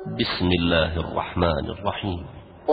بسم الله الرحمن الرحيم.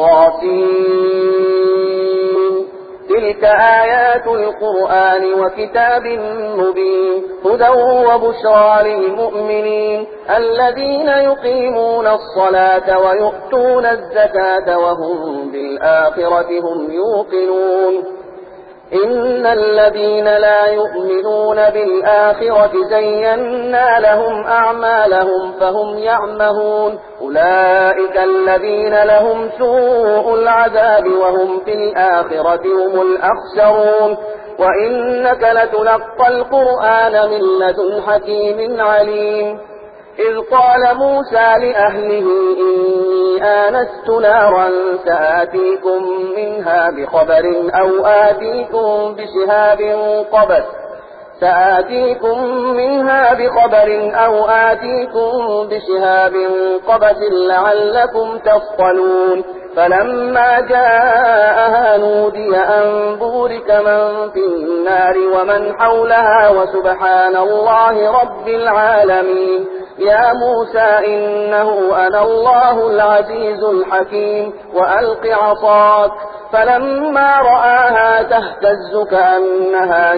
طاسين. تلك آيات القرآن وكتاب مبين هدى وبشرى للمؤمنين الذين يقيمون الصلاة ويؤتون الزكاة وهم بالآخرة هم يوقنون. إن الذين لا يؤمنون بالآخرة زينا لهم أعمالهم فهم يعمهون أولئك الذين لهم سوء العذاب وهم في الآخرة هم الأخسرون. وإنك لتلقى القرآن من لدن حكيم عليم. إذ قال موسى لأهله إني آنست نارا سآتيكم منها بخبر أو آتيكم بشهاب قبس لعلكم تصطلون. فلما جاءها نودي أن بورك من في النار ومن حولها وسبحان الله رب العالمين. يا موسى إنه أنا الله العزيز الحكيم وألق عصاك. فلما رآها تهتز كأنها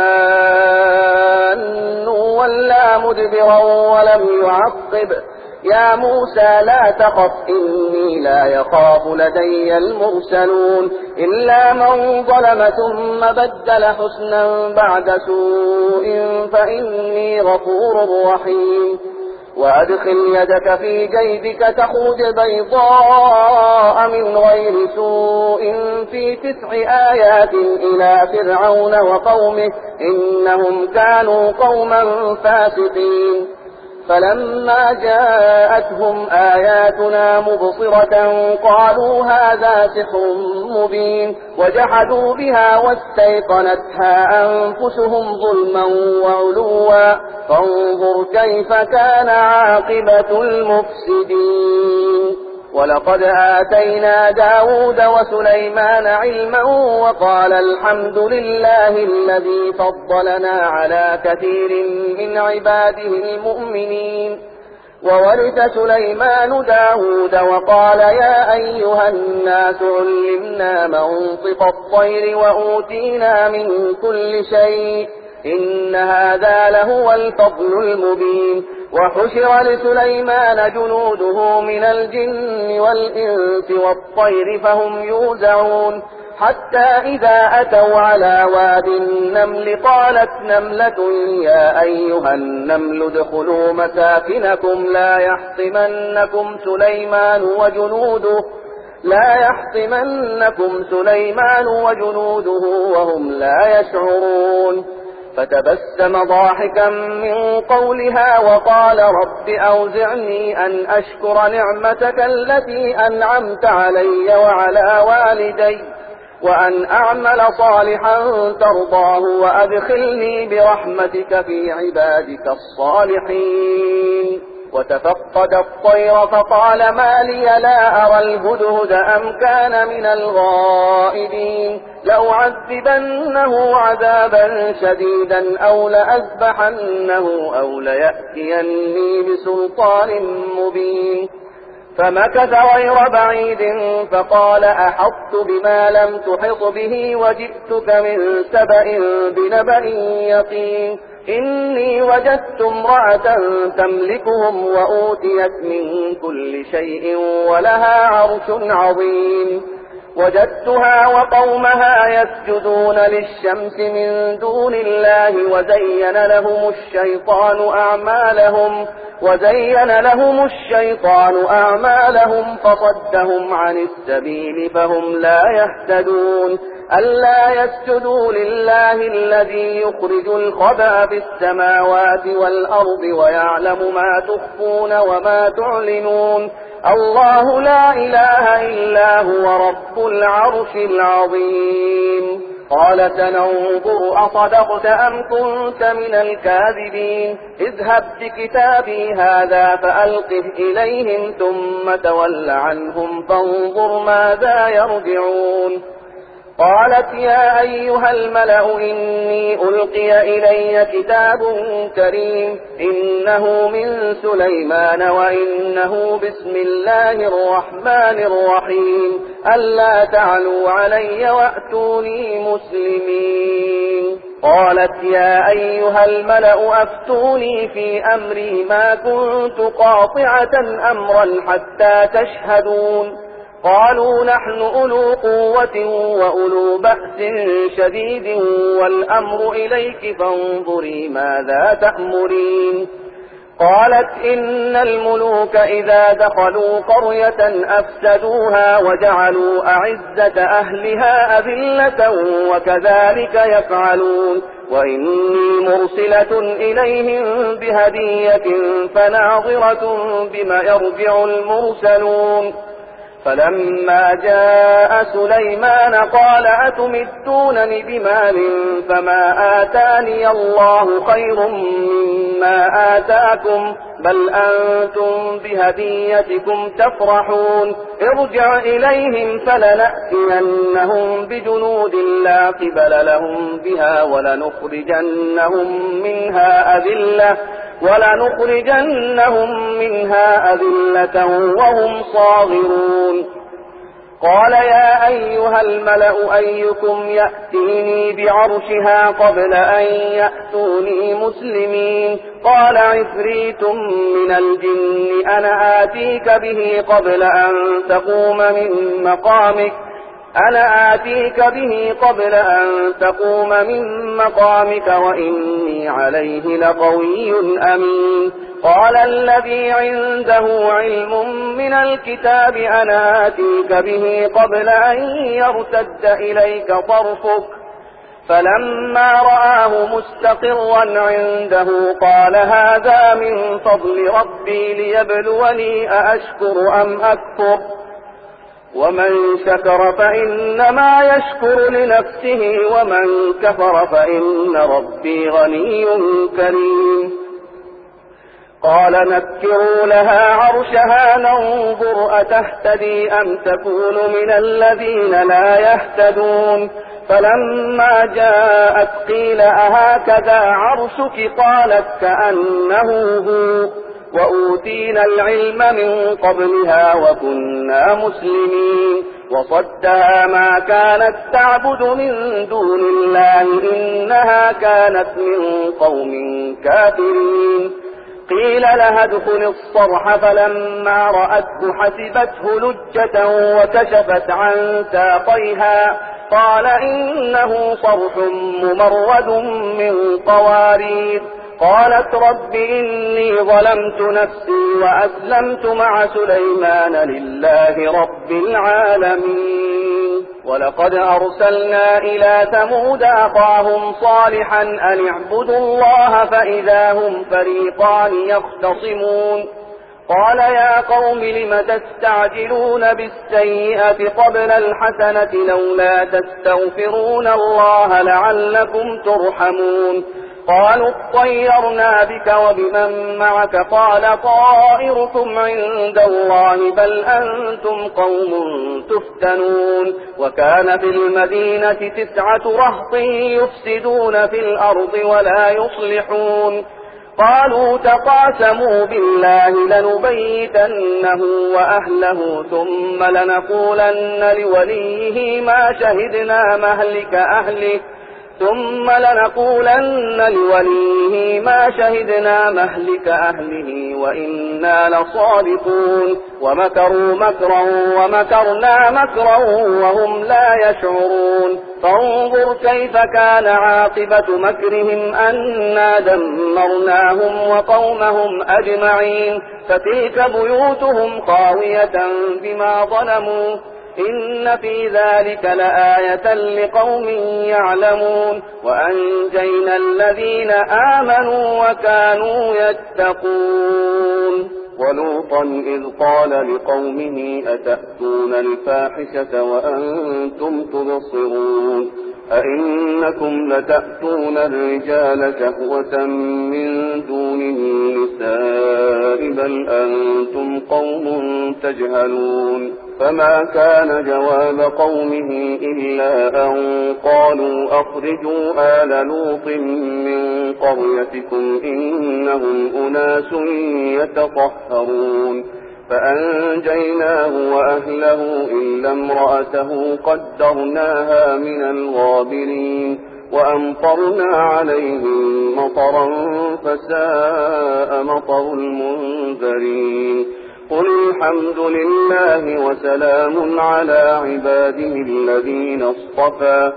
جان ولا مدبرا ولم يعقب. يا موسى لا تخف إني لا يخاف لدي المرسلون. إلا من ظلم ثم بدل حسنا بعد سوء فإني غفور رحيم. وأدخل يدك في جيبك تخرج بيضاء من غير سوء في 9 آيات إلى فرعون وقومه إنهم كانوا قوما فاسقين. فلما جاءتهم آياتنا مبصرة قالوا هذا سحر مبين وجحدوا بها واستيقنتها أنفسهم ظلما وعلوا فانظر كيف كان عاقبة المفسدين. ولقد آتينا داود وسليمان علما وقال الحمد لله الذي فضلنا على كثير من عباده المؤمنين. وورث سليمان داود وقال يا أيها الناس علمنا منطق الطير وأوتينا من كل شيء إن هذا لهو الفضل المبين. وحشر لسليمان جنوده من الجن والإنس والطير فهم يوزعون. حتى إذا أتوا على واد النمل قالت نملة يا أيها النمل ادخلوا مساكنكم لا يحطمنكم سليمان وجنوده وهم لا يشعرون. فتبسم ضاحكا من قولها وقال رب أوزعني أن أشكر نعمتك التي أنعمت علي وعلى والدي وأن أعمل صالحا ترضاه وأدخلني برحمتك في عبادك الصالحين. وتفقد الطير فقال ما لي لا أرى الهدهد أم كان من الغائبين لأعذبنه عذابا شديدا أو لأذبحنه أو ليأتيني بسلطان مبين. فمكث غير بعيد فقال أحطت بما لم تحط به وجئتك من سبأ بنبأ يقين. إني وجدت امرأة تملكهم وأوتيت من كل شيء ولها عرش عظيم. وجدتها وقومها يسجدون للشمس من دون الله وزين لهم الشيطان أعمالهم فصدهم عن السبيل فهم لا يهتدون. ألا يسجدوا لله الذي يخرج الخبأ في السماوات والأرض ويعلم ما تخفون وما تعلنون. الله لا إله إلا هو رب العرش العظيم. قال سننظر أصدقت أم كنت من الكاذبين. اذهب بكتابي هذا فألقه إليهم ثم تول عنهم فانظر ماذا يرجعون. قالت يا أيها الملأ إني ألقي إلي كتاب كريم إنه من سليمان وإنه بسم الله الرحمن الرحيم ألا تعلوا علي وأتوني مسلمين. قالت يا أيها الملأ أفتوني في أمري ما كنت قاطعة أمرا حتى تشهدون. قالوا نحن أولو قوة وأولو بأس شديد والأمر إليك فانظري ماذا تأمرين. قالت إن الملوك إذا دخلوا قرية أفسدوها وجعلوا أعزة أهلها أذلة وكذلك يفعلون وإني مرسلة إليهم بهدية فناظرة بما يرجع المرسلون. فلما جاء سليمان قال أتمدونني بمال فما آتاني الله خير مما آتاكم بل أنتم بهديتكم تفرحون. ارجع إليهم فلنأتينهم بجنود لا قبل لهم بها ولنخرجنهم منها أذلة وهم صاغرون. قال يا أيها الملأ أيكم يأتيني بعرشها قبل أن يأتوني مسلمين. قال عفريت من الجن أنا آتيك به قبل أن تقوم من مقامك وإني عليه لقوي أمين. قال الذي عنده علم من الكتاب أنا آتيك به قبل أن يرتد إليك طرفك فلما رآه مستقرا عنده قال هذا من فضل ربي ليبلوني أأشكر أم أكفر ومن شكر فإنما يشكر لنفسه ومن كفر فإن ربي غني كريم. قال نكروا لها عرشها ننظر أتهتدي أم تكون من الذين لا يهتدون. فلما جاءت قيل أهكذا عرشك قالت كأنه هو وأوتينا العلم من قبلها وكنا مسلمين. وصدها ما كانت تعبد من دون الله إنها كانت من قوم كافرين. قيل لها ادخل الصرح فلما رأته حسبته لجة وكشفت عن ساقيها قال إنه صرح ممرد من قوارير. قالت رب إني ظلمت نفسي وأسلمت مع سليمان لله رب العالمين. ولقد أرسلنا إلى ثمود أخاهم صالحا أن اعبدوا الله فإذا هم فريقان يختصمون. قال يا قوم لم تستعجلون بالسيئة قبل الحسنة لولا تستغفرون الله لعلكم ترحمون. قالوا اطيرنا بك وبمن معك قال طائركم عند الله بل أنتم قوم تفتنون. وكان في المدينة 9 رهط يفسدون في الأرض ولا يصلحون. قالوا تقاسموا بالله لنبيتنه وأهله ثم لنقولن لوليه ما شهدنا مهلك أهله وإنا لصادقون. ومكروا مكرا ومكرنا مكرا وهم لا يشعرون. فانظر كيف كان عاقبة مكرهم أنا دمرناهم وقومهم أجمعين. فتلك بيوتهم خاوية بما ظلموا إن في ذلك لآية لقوم يعلمون. وأنجينا الذين آمنوا وكانوا يتقون. ولوطا إذ قال لقومه أتأتون الفاحشة وأنتم تبصرون أئنكم لتأتون الرجال شهوة من دون النساء بل أنتم قوم تجهلون فما كان جواب قومه إلا أن قالوا أخرجوا آل لوط من قريتكم إنهم أناس يتطهرون فأنجيناه وأهله إلا امرأته قدرناها من الغابرين وأمطرنا عليهم مطرا فساء مطر المنذرين قل الحمد لله وسلام على عباده الذين اصطفى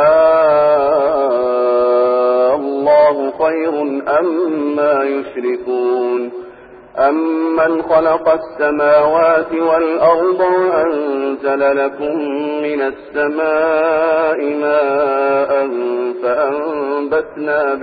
الله خير أما يشركون أمن خلق السماوات والأرض وأنزل لكم من السماء ماء فأنبتنا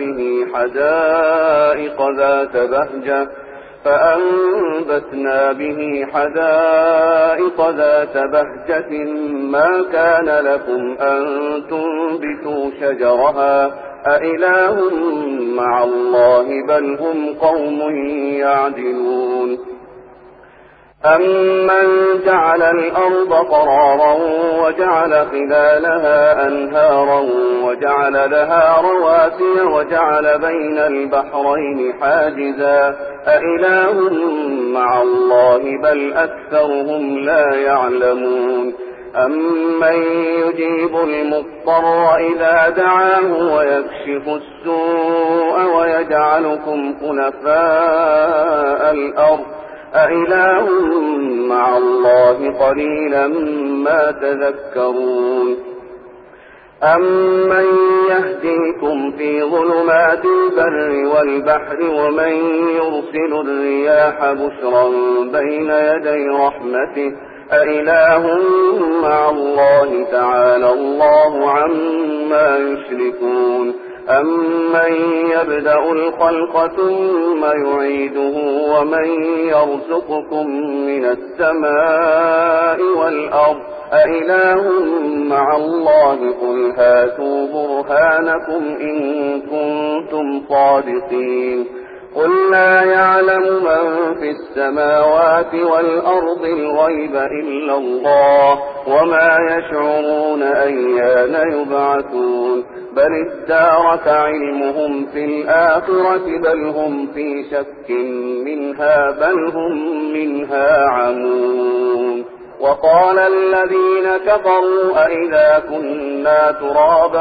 به حدائق ذات بهجة ما كان لكم أن تنبتوا شجرها أإله مع الله بل هم قوم يعدلون أمن جعل الأرض قرارا وجعل خلالها أنهارا وجعل لها رواسي وجعل بين البحرين حاجزا أإله مع الله بل أكثرهم لا يعلمون أمن يجيب المضطر إذا دعاه ويكشف السوء ويجعلكم خلفاء الأرض أإله مع الله قليلا ما تذكرون أمن يهديكم في ظلمات البر والبحر ومن يرسل الرياح بشرا بين يدي رحمته أإله مع الله تعالى الله عما يشركون أمن يبدأ الخلق ثم يعيده ومن يرزقكم من السماء والأرض أإله مع الله قل هاتوا برهانكم إن كنتم صادقين قل لا يعلم من في السماوات والأرض الغيب إلا الله وما يشعرون أيان يبعثون بل ادارك علمهم في الآخرة بل هم في شك منها بل هم منها عمون وقال الذين كفروا أئذا كنا ترابا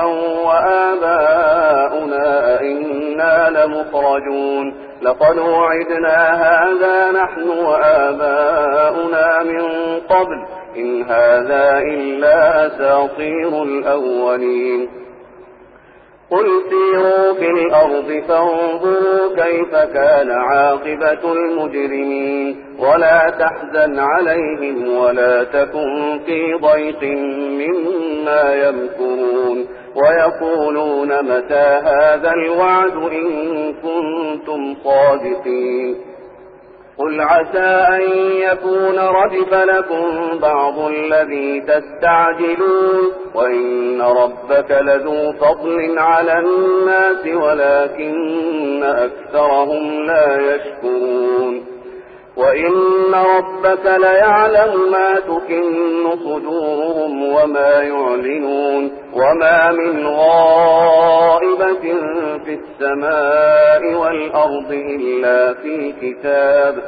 وآباؤنا أئنا لمخرجون لقد وعدنا هذا نحن وآباؤنا من قبل إن هذا إلا أساطير الأولين قل سيروا في الأرض فانظروا كيف كان عاقبة المجرمين ولا تحزن عليهم ولا تكن في ضيق مما يمكرون ويقولون متى هذا الوعد إن كنتم صادقين قل عسى أن يكون ردف لكم بعض الذي تستعجلون وإن ربك لذو فضل على الناس ولكن أكثرهم لا يشكرون وإن ربك ليعلم ما تكن صدورهم وما يعلنون وما من غائبة في السماء والأرض إلا في كتاب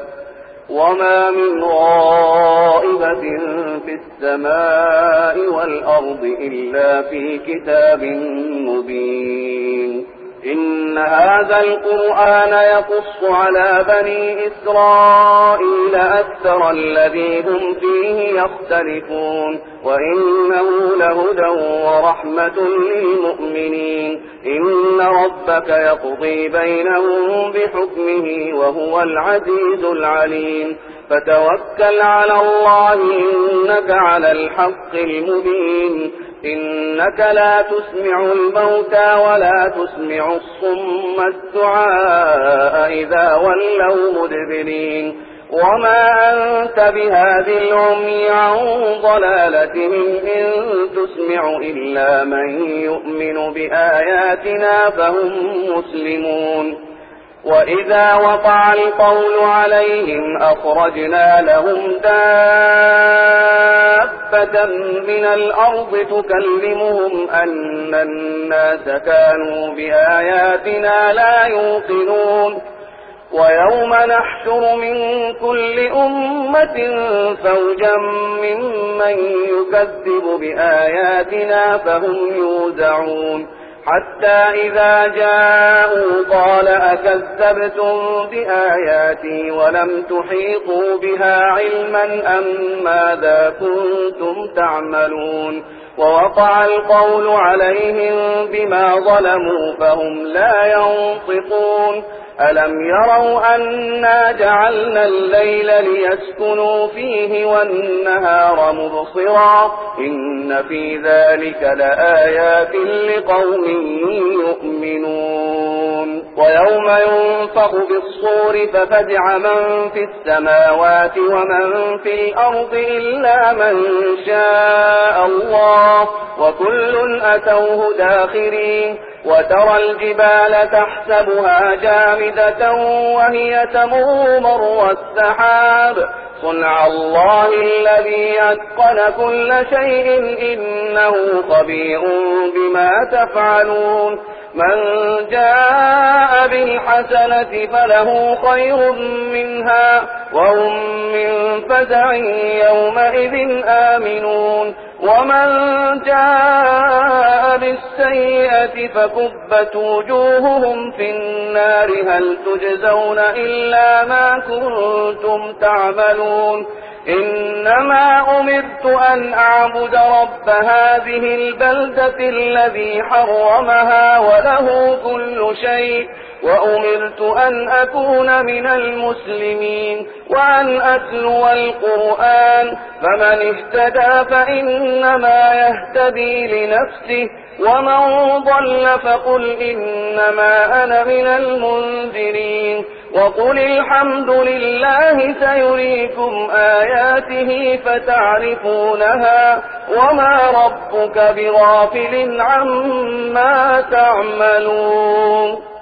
مبين إن هذا القرآن يقص على بني إسرائيل أكثر الذي هم فيه يختلفون وإنه لهدى ورحمة للمؤمنين إن ربك يقضي بينهم بحكمه وهو العزيز العليم فتوكل على الله إنك على الحق المبين إنك لا تسمع الموتى ولا تسمع الصم الدعاء إذا ولوا مدبرين وما أنت بهاد العمي عن ضلالتهم إن تسمع إلا من يؤمن بآياتنا فهم مسلمون وإذا وقع القول عليهم أخرجنا لهم دابة من الأرض تكلمهم أن الناس كانوا بآياتنا لا يوقنون ويوم نحشر من كل أمة فوجا ممن يكذب بآياتنا فهم يوزعون حتى إذا جاءوا قال أكذبتم بآياتي ولم تحيطوا بها علما أم ماذا كنتم تعملون ووقع القول عليهم بما ظلموا فهم لا ينطقون ألم يروا أنا جعلنا الليل ليسكنوا فيه والنهار مبصرا إن في ذلك لآيات لقوم يؤمنون ويوم ينفخ بالصور ففزع من في السماوات ومن في الأرض إلا من شاء الله وكل أتوه داخرين وترى الجبال تحسبها جامدة وهي تمر مر السحاب صنع الله الذي أتقن كل شيء إنه خبير بما تفعلون من جاء بالحسنة فله خير منها وهم من فزع يومئذ آمنون ومن جاء بالسيئة فكبت وجوههم في النار هل تجزون إلا ما كنتم تعملون إنما أمرت أن أعبد رب هذه البلدة الذي حرمها وله كل شيء وأمرت أن أكون من المسلمين وأن أتلو القرآن فمن اهتدى فإنما يهتدي لنفسه ومن ضل فقل إنما أنا من المنذرين وقل الحمد لله سيريكم آياته فتعرفونها وما ربك بغافل عما تعملون